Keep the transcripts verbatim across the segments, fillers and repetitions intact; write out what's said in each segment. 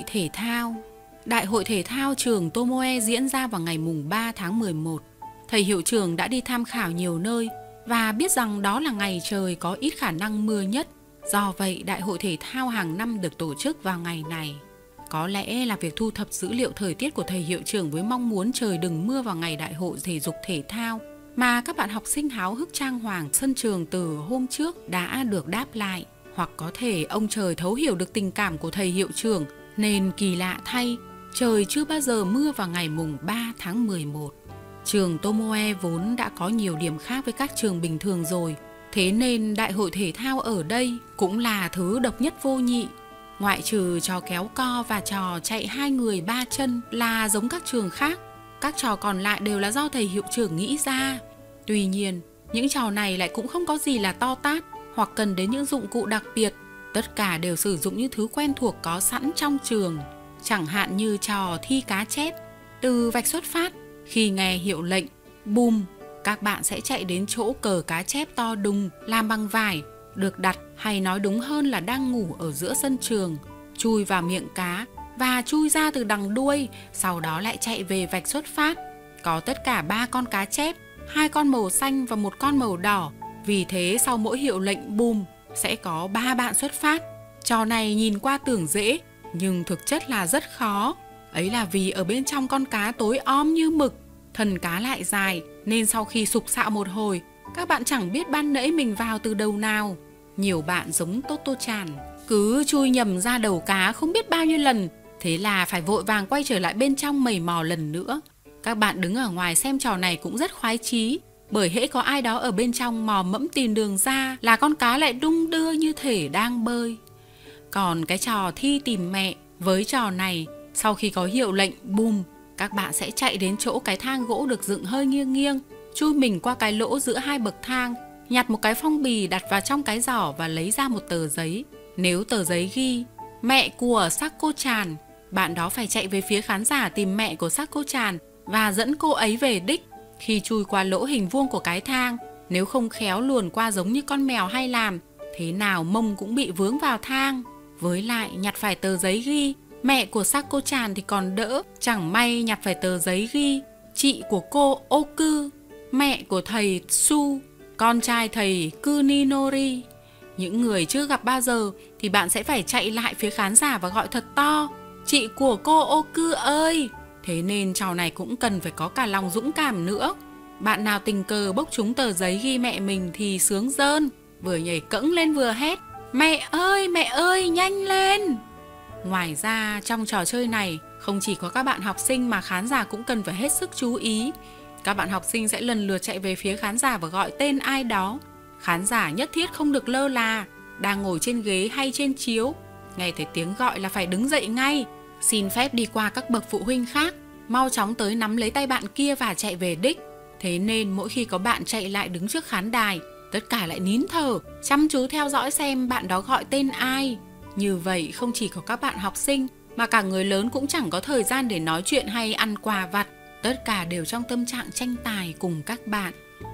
thể thao. Đại hội thể thao trường Tomoe diễn ra vào ngày mùng ba tháng mười một. Thầy hiệu trưởng đã đi tham khảo nhiều nơi và biết rằng đó là ngày trời có ít khả năng mưa nhất. Do vậy, đại hội thể thao hàng năm được tổ chức vào ngày này. Có lẽ là việc thu thập dữ liệu thời tiết của thầy hiệu trưởng với mong muốn trời đừng mưa vào ngày đại hội thể dục thể thao mà các bạn học sinh háo hức trang hoàng sân trường từ hôm trước đã được đáp lại. Hoặc có thể ông trời thấu hiểu được tình cảm của thầy hiệu trưởng nên kỳ lạ thay, trời chưa bao giờ mưa vào ngày mùng ba tháng mười một. Trường Tomoe vốn đã có nhiều điểm khác với các trường bình thường rồi, thế nên đại hội thể thao ở đây cũng là thứ độc nhất vô nhị. Ngoại trừ trò kéo co và trò chạy hai người ba chân là giống các trường khác, các trò còn lại đều là do thầy hiệu trưởng nghĩ ra. Tuy nhiên, những trò này lại cũng không có gì là to tát hoặc cần đến những dụng cụ đặc biệt. Tất cả đều sử dụng những thứ quen thuộc có sẵn trong trường. Chẳng hạn như trò thi cá chép. Từ vạch xuất phát, khi nghe hiệu lệnh bùm, các bạn sẽ chạy đến chỗ cờ cá chép to đùng làm bằng vải, được đặt hay nói đúng hơn là đang ngủ ở giữa sân trường, chui vào miệng cá và chui ra từ đằng đuôi, sau đó lại chạy về vạch xuất phát. Có tất cả ba con cá chép, hai con màu xanh và một con màu đỏ. Vì thế sau mỗi hiệu lệnh bùm sẽ có ba bạn xuất phát. Trò này nhìn qua tưởng dễ nhưng thực chất là rất khó. Ấy là vì ở bên trong con cá tối om như mực, thân cá lại dài nên sau khi sục sạo một hồi, các bạn chẳng biết ban nãy mình vào từ đầu nào. Nhiều bạn giống Toto-chan, cứ chui nhầm ra đầu cá không biết bao nhiêu lần, thế là phải vội vàng quay trở lại bên trong mầy mò lần nữa. Các bạn đứng ở ngoài xem trò này cũng rất khoái chí, bởi hễ có ai đó ở bên trong mò mẫm tìm đường ra là con cá lại đung đưa như thể đang bơi. Còn cái trò thi tìm mẹ, với trò này, sau khi có hiệu lệnh bùm, các bạn sẽ chạy đến chỗ cái thang gỗ được dựng hơi nghiêng nghiêng, chui mình qua cái lỗ giữa hai bậc thang, nhặt một cái phong bì đặt vào trong cái giỏ và lấy ra một tờ giấy. Nếu tờ giấy ghi mẹ của Sako-chan, bạn đó phải chạy về phía khán giả tìm mẹ của Sako-chan và dẫn cô ấy về đích. Khi chui qua lỗ hình vuông của cái thang, nếu không khéo luồn qua giống như con mèo hay làm, thế nào mông cũng bị vướng vào thang. Với lại nhặt phải tờ giấy ghi mẹ của Sako-chan thì còn đỡ, chẳng may nhặt phải tờ giấy ghi chị của cô Oku, mẹ của thầy Su, con trai thầy Kuninori. Những người chưa gặp bao giờ thì bạn sẽ phải chạy lại phía khán giả và gọi thật to: chị của cô Oku ơi! Thế nên trò này cũng cần phải có cả lòng dũng cảm nữa. Bạn nào tình cờ bốc trúng tờ giấy ghi mẹ mình thì sướng rơn, vừa nhảy cẫng lên vừa hét: mẹ ơi, mẹ ơi, nhanh lên! Ngoài ra, trong trò chơi này, không chỉ có các bạn học sinh mà khán giả cũng cần phải hết sức chú ý. Các bạn học sinh sẽ lần lượt chạy về phía khán giả và gọi tên ai đó. Khán giả nhất thiết không được lơ là, đang ngồi trên ghế hay trên chiếu, nghe thấy tiếng gọi là phải đứng dậy ngay, xin phép đi qua các bậc phụ huynh khác, mau chóng tới nắm lấy tay bạn kia và chạy về đích. Thế nên mỗi khi có bạn chạy lại đứng trước khán đài, tất cả lại nín thở, chăm chú theo dõi xem bạn đó gọi tên ai. Như vậy không chỉ có các bạn học sinh mà cả người lớn cũng chẳng có thời gian để nói chuyện hay ăn quà vặt. Tất cả đều trong tâm trạng tranh tài cùng các bạn.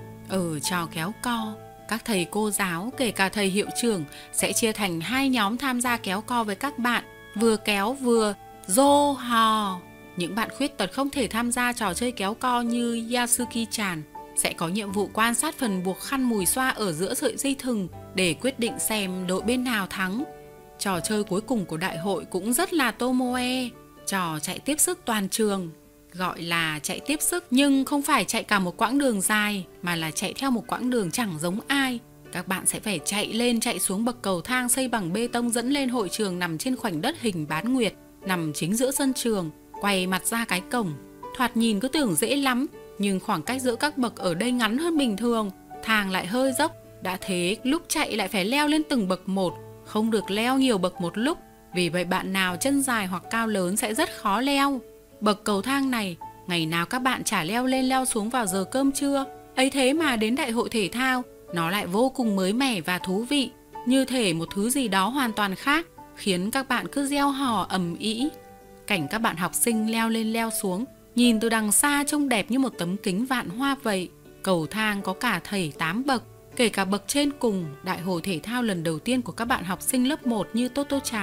Ở trò kéo co, các thầy cô giáo, kể cả thầy hiệu trưởng, sẽ chia thành hai nhóm tham gia kéo co với các bạn, vừa kéo vừa rô hò. Những bạn khuyết tật không thể tham gia trò chơi kéo co như Yasuki-chan sẽ có nhiệm vụ quan sát phần buộc khăn mùi xoa ở giữa sợi dây thừng để quyết định xem đội bên nào thắng. Trò chơi cuối cùng của đại hội cũng rất là Tomoe, trò chạy tiếp sức toàn trường. Gọi là chạy tiếp sức nhưng không phải chạy cả một quãng đường dài mà là chạy theo một quãng đường chẳng giống ai. Các bạn sẽ phải chạy lên chạy xuống bậc cầu thang xây bằng bê tông dẫn lên hội trường nằm trên khoảnh đất hình bán nguyệt, nằm chính giữa sân trường, quay mặt ra cái cổng. Thoạt nhìn cứ tưởng dễ lắm, nhưng khoảng cách giữa các bậc ở đây ngắn hơn bình thường, thang lại hơi dốc. Đã thế lúc chạy lại phải leo lên từng bậc một, không được leo nhiều bậc một lúc, vì vậy bạn nào chân dài hoặc cao lớn sẽ rất khó leo. Bậc cầu thang này, ngày nào các bạn chả leo lên leo xuống vào giờ cơm trưa. Ấy thế mà đến đại hội thể thao, nó lại vô cùng mới mẻ và thú vị, như thể một thứ gì đó hoàn toàn khác, khiến các bạn cứ reo hò ầm ĩ. Cảnh các bạn học sinh leo lên leo xuống, nhìn từ đằng xa trông đẹp như một tấm kính vạn hoa vậy. Cầu thang có cả thảy tám bậc, kể cả bậc trên cùng. Đại hội thể thao lần đầu tiên của các bạn học sinh lớp một như Toto-chan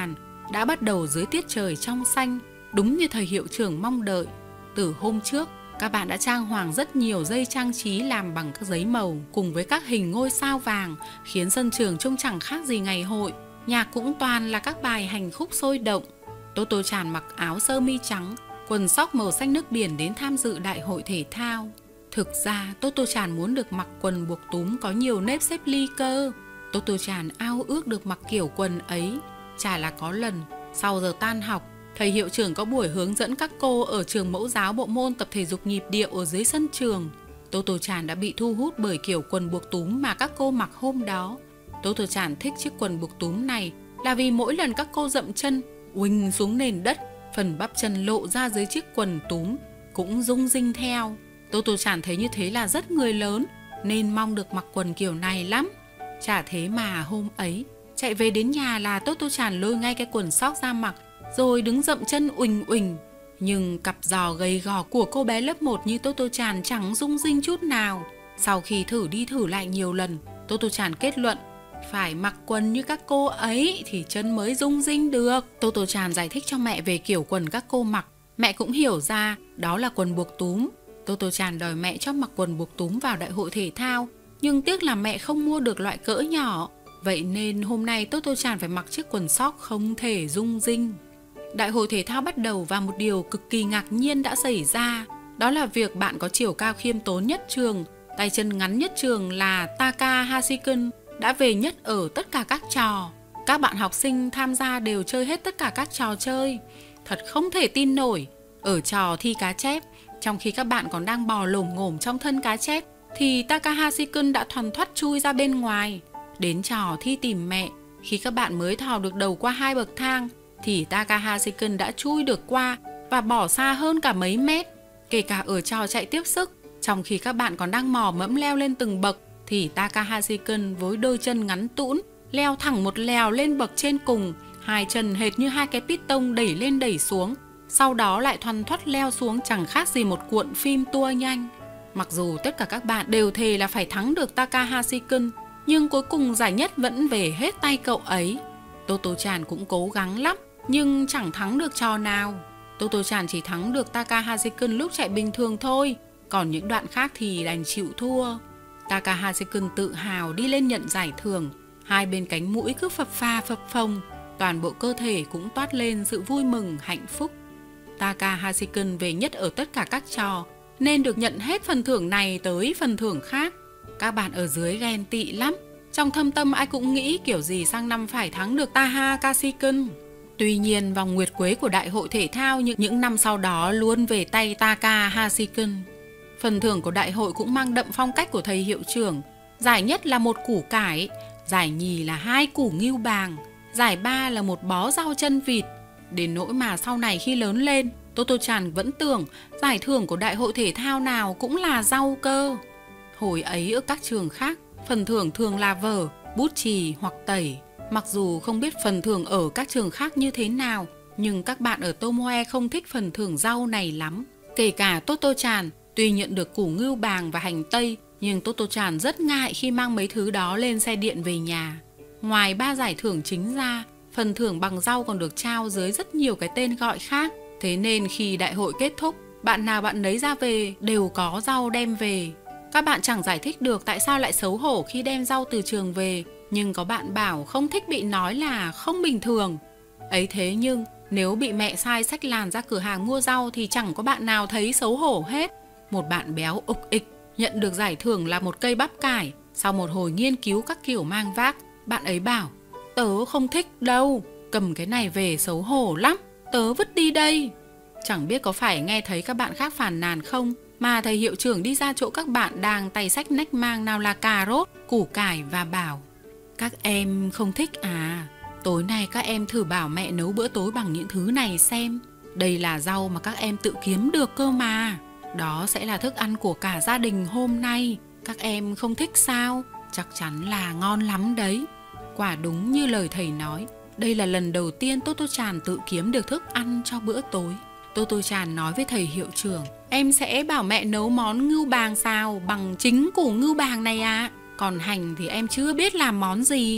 đã bắt đầu dưới tiết trời trong xanh, đúng như thầy hiệu trưởng mong đợi. Từ hôm trước, các bạn đã trang hoàng rất nhiều dây trang trí làm bằng các giấy màu cùng với các hình ngôi sao vàng, khiến sân trường trông chẳng khác gì ngày hội. Nhạc cũng toàn là các bài hành khúc sôi động. Toto Chan mặc áo sơ mi trắng, quần sóc màu xanh nước biển đến tham dự đại hội thể thao. Thực ra Toto Chan muốn được mặc quần buộc túm có nhiều nếp xếp ly cơ. Toto Chan ao ước được mặc kiểu quần ấy. Chả là có lần sau giờ tan học, thầy hiệu trưởng có buổi hướng dẫn các cô ở trường mẫu giáo bộ môn tập thể dục nhịp điệu ở dưới sân trường. Toto Chan đã bị thu hút bởi kiểu quần buộc túm mà các cô mặc hôm đó. Toto Chan thích chiếc quần buộc túm này là vì mỗi lần các cô dậm chân uỳnh xuống nền đất, phần bắp chân lộ ra dưới chiếc quần túm cũng rung rinh theo. Toto Chan thấy như thế là rất người lớn, nên mong được mặc quần kiểu này lắm. Chả thế mà hôm ấy, chạy về đến nhà là Toto Chan lôi ngay cái quần sóc ra mặc, rồi đứng dậm chân uỳnh uỳnh. Nhưng cặp giò gầy gò của cô bé lớp một như Toto Chan chẳng rung rinh chút nào. Sau khi thử đi thử lại nhiều lần, Toto Chan kết luận phải mặc quần như các cô ấy thì chân mới rung rinh được. Toto Chan giải thích cho mẹ về kiểu quần các cô mặc. Mẹ cũng hiểu ra đó là quần buộc túm. Toto Chan đòi mẹ cho mặc quần buộc túm vào đại hội thể thao, nhưng tiếc là mẹ không mua được loại cỡ nhỏ. Vậy nên hôm nay Toto Chan phải mặc chiếc quần sóc không thể rung rinh. Đại hội thể thao bắt đầu và một điều cực kỳ ngạc nhiên đã xảy ra. Đó là việc bạn có chiều cao khiêm tốn nhất trường, tay chân ngắn nhất trường là Taka Hashikun đã về nhất ở tất cả các trò. Các bạn học sinh tham gia đều chơi hết tất cả các trò chơi. Thật không thể tin nổi. Ở trò thi cá chép, trong khi các bạn còn đang bò lồm ngồm trong thân cá chép, thì Takahashikun đã thoăn thoắt chui ra bên ngoài. Đến trò thi tìm mẹ, khi các bạn mới thò được đầu qua hai bậc thang, thì Takahashikun đã chui được qua và bỏ xa hơn cả mấy mét. Kể cả ở trò chạy tiếp sức, trong khi các bạn còn đang mò mẫm leo lên từng bậc, thì Takahashikun với đôi chân ngắn tũn leo thẳng một lèo lên bậc trên cùng, hai chân hệt như hai cái piston đẩy lên đẩy xuống, sau đó lại thoăn thoắt leo xuống chẳng khác gì một cuộn phim tua nhanh. Mặc dù tất cả các bạn đều thề là phải thắng được Takahashikun, nhưng cuối cùng giải nhất vẫn về hết tay cậu ấy. Toto Chan cũng cố gắng lắm, nhưng chẳng thắng được trò nào. Toto Chan chỉ thắng được Takahashikun lúc chạy bình thường thôi, còn những đoạn khác thì đành chịu thua. Takahashikun tự hào đi lên nhận giải thưởng, hai bên cánh mũi cứ phập phà phập phồng, toàn bộ cơ thể cũng toát lên sự vui mừng, hạnh phúc. Takahashikun về nhất ở tất cả các trò, nên được nhận hết phần thưởng này tới phần thưởng khác. Các bạn ở dưới ghen tị lắm. Trong thâm tâm ai cũng nghĩ kiểu gì sang năm phải thắng được Takahashikun. Tuy nhiên vòng nguyệt quế của đại hội thể thao những, những năm sau đó luôn về tay Takahashikun. Phần thưởng của đại hội cũng mang đậm phong cách của thầy hiệu trưởng. Giải nhất là một củ cải, giải nhì là hai củ ngưu bàng, giải ba là một bó rau chân vịt. Đến nỗi mà sau này khi lớn lên, Toto Chan vẫn tưởng giải thưởng của đại hội thể thao nào cũng là rau cơ. Hồi ấy ở các trường khác, phần thưởng thường là vở, bút chì hoặc tẩy. Mặc dù không biết phần thưởng ở các trường khác như thế nào, nhưng các bạn ở Tomoe không thích phần thưởng rau này lắm. Kể cả Toto Chan, tuy nhận được củ ngưu bàng và hành tây, nhưng Toto Chan rất ngại khi mang mấy thứ đó lên xe điện về nhà. Ngoài ba giải thưởng chính ra, phần thưởng bằng rau còn được trao dưới rất nhiều cái tên gọi khác. Thế nên khi đại hội kết thúc, bạn nào bạn nấy ra về đều có rau đem về. Các bạn chẳng giải thích được tại sao lại xấu hổ khi đem rau từ trường về, nhưng có bạn bảo không thích bị nói là không bình thường. Ấy thế nhưng nếu bị mẹ sai xách làn ra cửa hàng mua rau thì chẳng có bạn nào thấy xấu hổ hết. Một bạn béo ục ịch nhận được giải thưởng là một cây bắp cải. Sau một hồi nghiên cứu các kiểu mang vác, bạn ấy bảo: tớ không thích đâu, cầm cái này về xấu hổ lắm, tớ vứt đi đây. Chẳng biết có phải nghe thấy các bạn khác phàn nàn không, mà thầy hiệu trưởng đi ra chỗ các bạn đang tay xách nách mang nào là cà rốt, củ cải và bảo: các em không thích à? Tối nay các em thử bảo mẹ nấu bữa tối bằng những thứ này xem. Đây là rau mà các em tự kiếm được cơ mà. Đó sẽ là thức ăn của cả gia đình hôm nay. Các em không thích sao? Chắc chắn là ngon lắm đấy. Quả đúng như lời thầy nói, đây là lần đầu tiên Toto Chan tự kiếm được thức ăn cho bữa tối. Toto Chan nói với thầy hiệu trưởng: em sẽ bảo mẹ nấu món ngưu bàng xào bằng chính củ ngưu bàng này ạ. À. Còn hành thì em chưa biết làm món gì.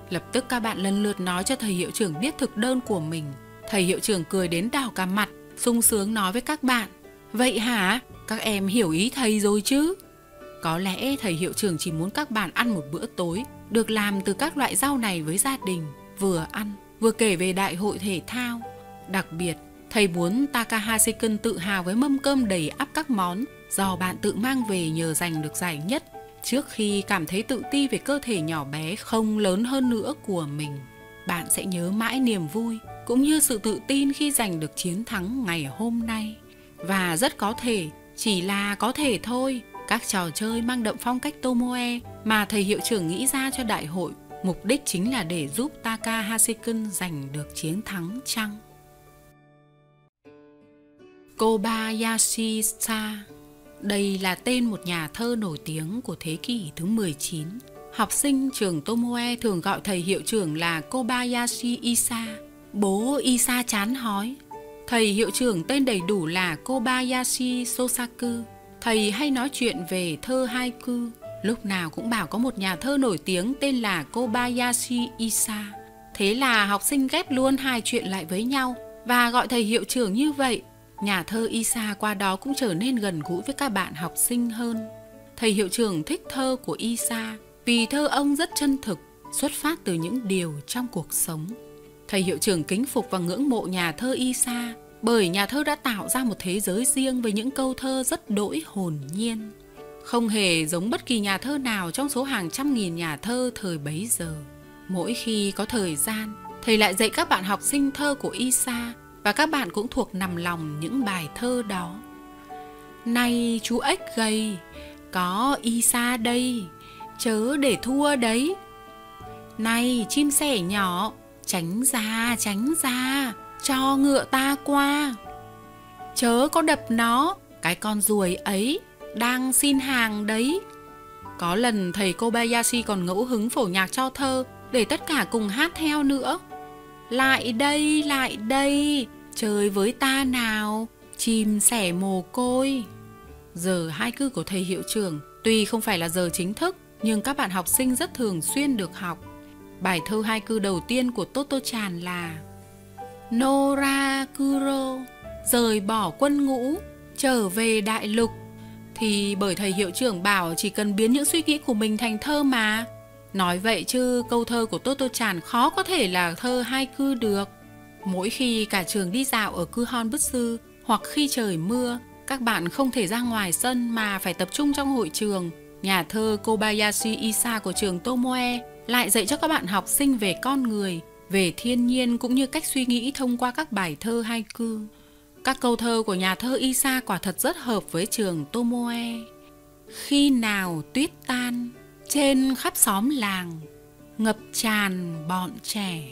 Lập tức các bạn lần lượt nói cho thầy hiệu trưởng biết thực đơn của mình. Thầy hiệu trưởng cười đến đỏ cả mặt, sung sướng nói với các bạn: vậy hả? Các em hiểu ý thầy rồi chứ? Có lẽ thầy hiệu trưởng chỉ muốn các bạn ăn một bữa tối được làm từ các loại rau này với gia đình, vừa ăn vừa kể về đại hội thể thao. Đặc biệt, thầy muốn Takahashi-kun tự hào với mâm cơm đầy ắp các món do bạn tự mang về nhờ giành được giải nhất, trước khi cảm thấy tự ti về cơ thể nhỏ bé không lớn hơn nữa của mình. Bạn sẽ nhớ mãi niềm vui cũng như sự tự tin khi giành được chiến thắng ngày hôm nay. Và rất có thể, chỉ là có thể thôi, các trò chơi mang đậm phong cách Tomoe mà thầy hiệu trưởng nghĩ ra cho đại hội mục đích chính là để giúp Takahashi-kun giành được chiến thắng chăng? Kobayashi-sa. Đây là tên một nhà thơ nổi tiếng của thế kỷ thứ mười chín. Học sinh trường Tomoe thường gọi thầy hiệu trưởng là Kobayashi Isa. Bố Isa chán hói. Thầy hiệu trưởng tên đầy đủ là Kobayashi Sosaku. Thầy hay nói chuyện về thơ haiku, lúc nào cũng bảo có một nhà thơ nổi tiếng tên là Kobayashi Isa. Thế là học sinh ghép luôn hai chuyện lại với nhau và gọi thầy hiệu trưởng như vậy. Nhà thơ Isa qua đó cũng trở nên gần gũi với các bạn học sinh hơn. Thầy hiệu trưởng thích thơ của Isa vì thơ ông rất chân thực, xuất phát từ những điều trong cuộc sống. Thầy hiệu trưởng kính phục và ngưỡng mộ nhà thơ Isa bởi nhà thơ đã tạo ra một thế giới riêng với những câu thơ rất đỗi hồn nhiên, không hề giống bất kỳ nhà thơ nào trong số hàng trăm nghìn nhà thơ thời bấy giờ. Mỗi khi có thời gian, thầy lại dạy các bạn học sinh thơ của Isa và các bạn cũng thuộc nằm lòng những bài thơ đó. Này chú ếch gầy, có Isa đây, chớ để thua đấy. Này chim sẻ nhỏ, tránh ra, tránh ra, cho ngựa ta qua. Chớ có đập nó, cái con ruồi ấy đang xin hàng đấy. Có lần thầy Kobayashi còn ngẫu hứng phổ nhạc cho thơ để tất cả cùng hát theo nữa. Lại đây, lại đây, chơi với ta nào, chim sẻ mồ côi. Giờ haiku của thầy hiệu trưởng tuy không phải là giờ chính thức, nhưng các bạn học sinh rất thường xuyên được học. Bài thơ haiku đầu tiên của Toto-chan là: Norakuro, rời bỏ quân ngũ, trở về đại lục. Thì bởi thầy hiệu trưởng bảo chỉ cần biến những suy nghĩ của mình thành thơ mà. Nói vậy chứ câu thơ của Toto-chan khó có thể là thơ haiku được. Mỗi khi cả trường đi dạo ở Kuhonbutsu hoặc khi trời mưa, các bạn không thể ra ngoài sân mà phải tập trung trong hội trường. Nhà thơ Kobayashi Isa của trường Tomoe lại dạy cho các bạn học sinh về con người, về thiên nhiên cũng như cách suy nghĩ thông qua các bài thơ haiku. Các câu thơ của nhà thơ Isa quả thật rất hợp với trường Tomoe. Khi nào tuyết tan, trên khắp xóm làng, ngập tràn bọn trẻ.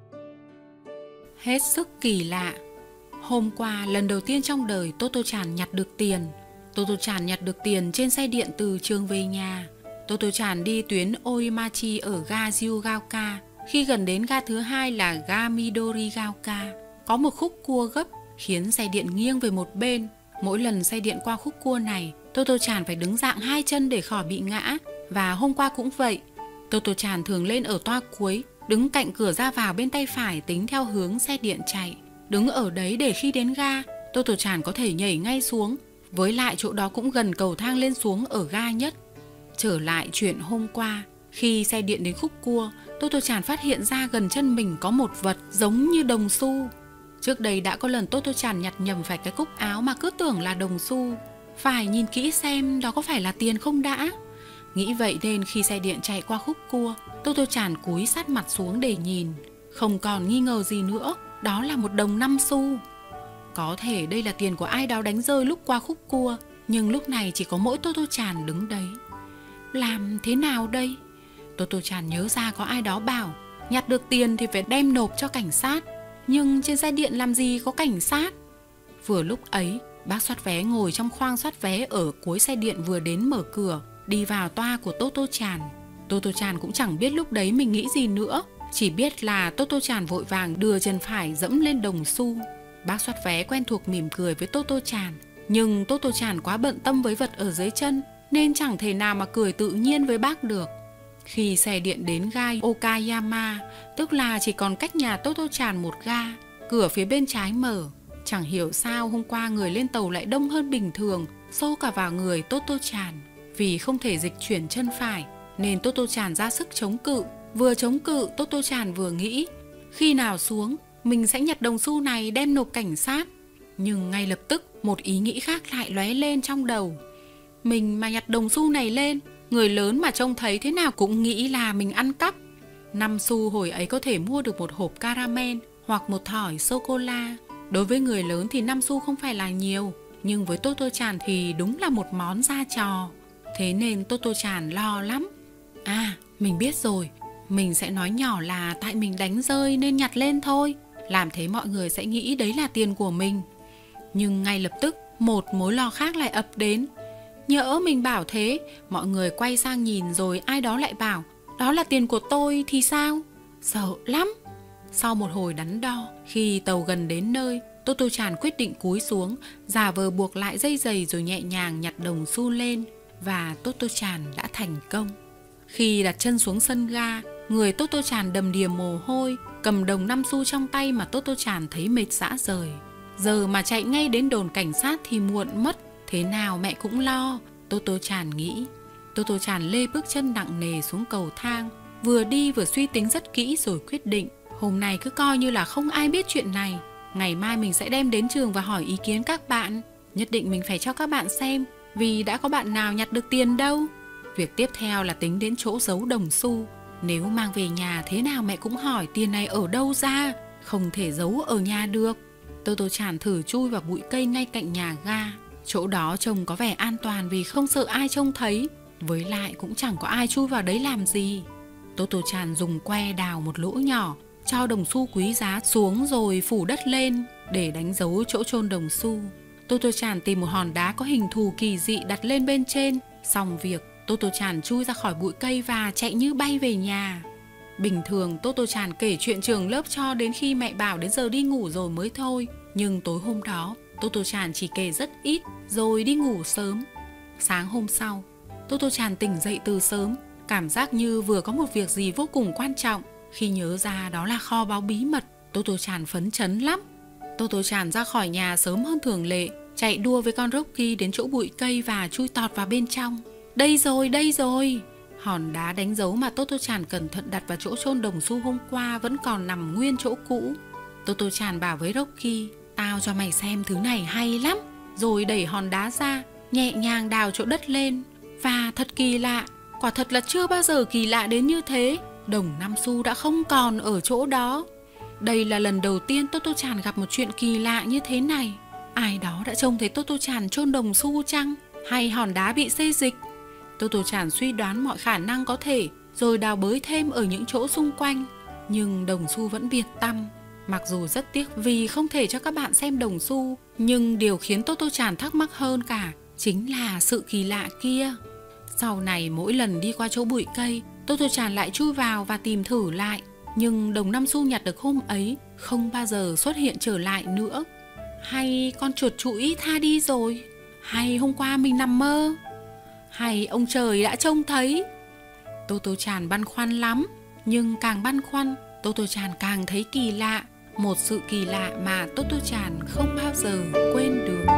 Hết sức kỳ lạ. Hôm qua, lần đầu tiên trong đời Toto-chan nhặt được tiền. Toto-chan nhặt được tiền trên xe điện từ trường về nhà. Toto-chan đi tuyến Oimachi ở ga Yūgaoka. Khi gần đến ga thứ hai là ga Midorigaoka, có một khúc cua gấp khiến xe điện nghiêng về một bên. Mỗi lần xe điện qua khúc cua này, Toto-chan phải đứng dạng hai chân để khỏi bị ngã. Và hôm qua cũng vậy. Toto-chan thường lên ở toa cuối, đứng cạnh cửa ra vào bên tay phải tính theo hướng xe điện chạy. Đứng ở đấy để khi đến ga, Toto-chan có thể nhảy ngay xuống. Với lại chỗ đó cũng gần cầu thang lên xuống ở ga nhất. Trở lại chuyện hôm qua, khi xe điện đến khúc cua, Toto-chan phát hiện ra gần chân mình có một vật giống như đồng xu. Trước đây đã có lần Toto-chan nhặt nhầm phải cái cúc áo mà cứ tưởng là đồng xu. Phải nhìn kỹ xem đó có phải là tiền không đã. Nghĩ vậy nên khi xe điện chạy qua khúc cua, Toto-chan cúi sát mặt xuống để nhìn. Không còn nghi ngờ gì nữa, đó là một đồng năm xu. Có thể đây là tiền của ai đó đánh rơi lúc qua khúc cua, nhưng lúc này chỉ có mỗi Toto-chan đứng đấy. Làm thế nào đây? Toto-chan nhớ ra có ai đó bảo nhặt được tiền thì phải đem nộp cho cảnh sát. Nhưng trên xe điện làm gì có cảnh sát? Vừa lúc ấy, bác soát vé ngồi trong khoang soát vé ở cuối xe điện vừa đến mở cửa, đi vào toa của Toto-chan. Toto-chan cũng chẳng biết lúc đấy mình nghĩ gì nữa, chỉ biết là Toto-chan vội vàng đưa chân phải dẫm lên đồng xu. Bác soát vé quen thuộc mỉm cười với Toto-chan, nhưng Toto-chan quá bận tâm với vật ở dưới chân nên chẳng thể nào mà cười tự nhiên với bác được. Khi xe điện đến ga Okayama, tức là chỉ còn cách nhà Toto-chan một ga, cửa phía bên trái mở. Chẳng hiểu sao hôm qua người lên tàu lại đông hơn bình thường, xô cả vào người Toto-chan. Vì không thể dịch chuyển chân phải, nên Toto-chan ra sức chống cự. Vừa chống cự, Toto-chan vừa nghĩ, khi nào xuống, mình sẽ nhặt đồng xu này đem nộp cảnh sát. Nhưng ngay lập tức, một ý nghĩ khác lại lóe lên trong đầu. Mình mà nhặt đồng xu này lên, người lớn mà trông thấy thế nào cũng nghĩ là mình ăn cắp. Năm xu hồi ấy có thể mua được một hộp caramel hoặc một thỏi sô-cô-la. Đối với người lớn thì năm xu không phải là nhiều, nhưng với Toto-chan thì đúng là một món ra trò. Thế nên Toto-chan lo lắm. À, mình biết rồi, mình sẽ nói nhỏ là tại mình đánh rơi nên nhặt lên thôi. Làm thế mọi người sẽ nghĩ đấy là tiền của mình. Nhưng ngay lập tức một mối lo khác lại ập đến. Nhỡ mình bảo thế, mọi người quay sang nhìn rồi ai đó lại bảo đó là tiền của tôi thì sao? Sợ lắm. Sau một hồi đắn đo, khi tàu gần đến nơi, Toto-chan quyết định cúi xuống, giả vờ buộc lại dây giày rồi nhẹ nhàng nhặt đồng xu lên. Và Toto-chan đã thành công. Khi đặt chân xuống sân ga, người Toto-chan đầm đìa mồ hôi, cầm đồng năm xu trong tay mà Toto-chan thấy mệt rã rời. Giờ mà chạy ngay đến đồn cảnh sát thì muộn mất, thế nào mẹ cũng lo, Toto-chan nghĩ. Toto-chan lê bước chân nặng nề xuống cầu thang, vừa đi vừa suy tính rất kỹ rồi quyết định. Hôm nay cứ coi như là không ai biết chuyện này. Ngày mai mình sẽ đem đến trường và hỏi ý kiến các bạn. Nhất định mình phải cho các bạn xem, vì đã có bạn nào nhặt được tiền đâu. Việc tiếp theo là tính đến chỗ giấu đồng xu. Nếu mang về nhà thế nào mẹ cũng hỏi tiền này ở đâu ra, không thể giấu ở nhà được. Toto-chan thử chui vào bụi cây ngay cạnh nhà ga. Chỗ đó trông có vẻ an toàn vì không sợ ai trông thấy. Với lại cũng chẳng có ai chui vào đấy làm gì. Toto-chan dùng que đào một lỗ nhỏ, cho đồng xu quý giá xuống rồi phủ đất lên để đánh dấu chỗ chôn đồng xu. Toto-chan tìm một hòn đá có hình thù kỳ dị đặt lên bên trên. Xong việc, Toto-chan chui ra khỏi bụi cây và chạy như bay về nhà. Bình thường Toto-chan kể chuyện trường lớp cho đến khi mẹ bảo đến giờ đi ngủ rồi mới thôi. Nhưng tối hôm đó, Toto-chan chỉ kể rất ít rồi đi ngủ sớm. Sáng hôm sau, Toto-chan tỉnh dậy từ sớm, cảm giác như vừa có một việc gì vô cùng quan trọng. Khi nhớ ra đó là kho báu bí mật, Toto-chan phấn chấn lắm. Toto-chan ra khỏi nhà sớm hơn thường lệ, chạy đua với con Rocky đến chỗ bụi cây và chui tọt vào bên trong. Đây rồi, đây rồi! Hòn đá đánh dấu mà Toto-chan cẩn thận đặt vào chỗ chôn đồng xu hôm qua vẫn còn nằm nguyên chỗ cũ. Toto-chan bảo với Rocky, tao cho mày xem thứ này hay lắm. Rồi đẩy hòn đá ra, nhẹ nhàng đào chỗ đất lên. Và thật kỳ lạ, quả thật là chưa bao giờ kỳ lạ đến như thế. Đồng năm xu đã không còn ở chỗ đó. Đây là lần đầu tiên Toto-chan gặp một chuyện kỳ lạ như thế này. Ai đó đã trông thấy Toto-chan chôn đồng xu chăng? Hay hòn đá bị xê dịch? Toto-chan suy đoán mọi khả năng có thể, rồi đào bới thêm ở những chỗ xung quanh. Nhưng đồng xu vẫn biệt tăm. Mặc dù rất tiếc vì không thể cho các bạn xem đồng xu, nhưng điều khiến Toto-chan thắc mắc hơn cả chính là sự kỳ lạ kia. Sau này mỗi lần đi qua chỗ bụi cây, Toto-chan lại chui vào và tìm thử lại. Nhưng đồng năm xu nhặt được hôm ấy không bao giờ xuất hiện trở lại nữa. Hay con chuột chũi tha đi rồi? Hay hôm qua mình nằm mơ? Hay ông trời đã trông thấy? Toto-chan băn khoăn lắm. Nhưng càng băn khoăn, Toto-chan càng thấy kỳ lạ. Một sự kỳ lạ mà Toto-chan không bao giờ quên được.